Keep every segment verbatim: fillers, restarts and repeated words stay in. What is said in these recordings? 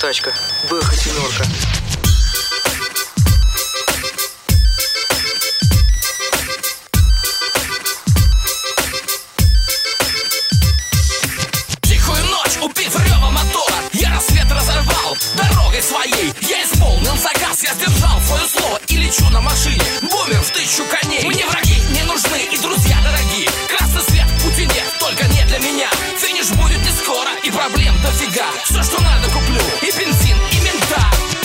тачка, Бэха семерка. Тихую ночь, убив рёва мотора, я рассвет разорвал дорогой своей. Я исполнил заказ, я сдержал свое слово и лечу на машине, бумер в тысячу коней. Мне враги не нужны и друзья дорогие. Красный свет в пути нет, только не для меня. Финиш будет не скоро и проблем дофига. Все, что надо, куплю, и бензин, и мента.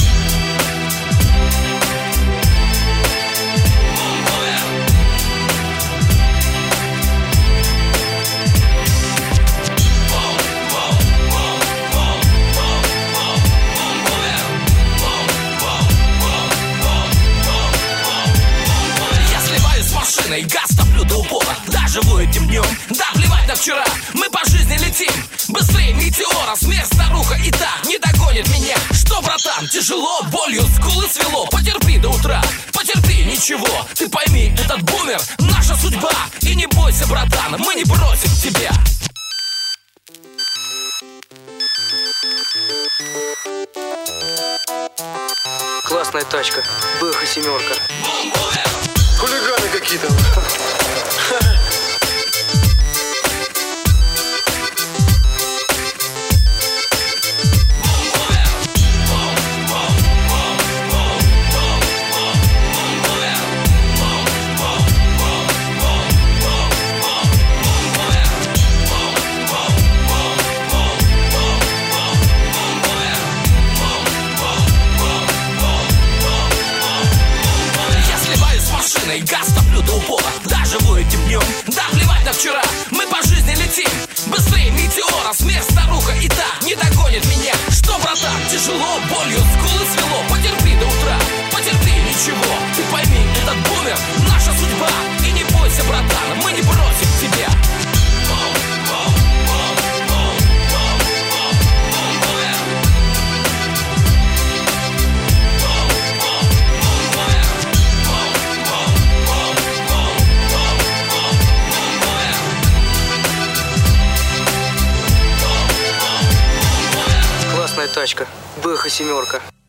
Газ топлю до упора, даже этим днем. Да плевать на вчера, мы по жизни летим быстрее метеора. Смерть, старуха и та не догонит меня. Что, братан, тяжело, болью скулы свело. Потерпи до утра, потерпи, ничего. Ты пойми, этот бумер наша судьба. И не бойся, братан, мы не бросим тебя. Классная тачка, Бэха семерка. Хулиганы какие-то. Газ топлю до упора, даже этим днем. Да плевать на вчера, мы по жизни летим быстрее метеора. Смерть, старуха и та не догонит меня. Что, братан, тяжело, болью скулы свело. Потерпи до утра, потерпи, ничего. Ты пойми, этот бумер наша судьба. И не бойся, братан, мы не бросим тебя. Классная тачка, Бэха семерка.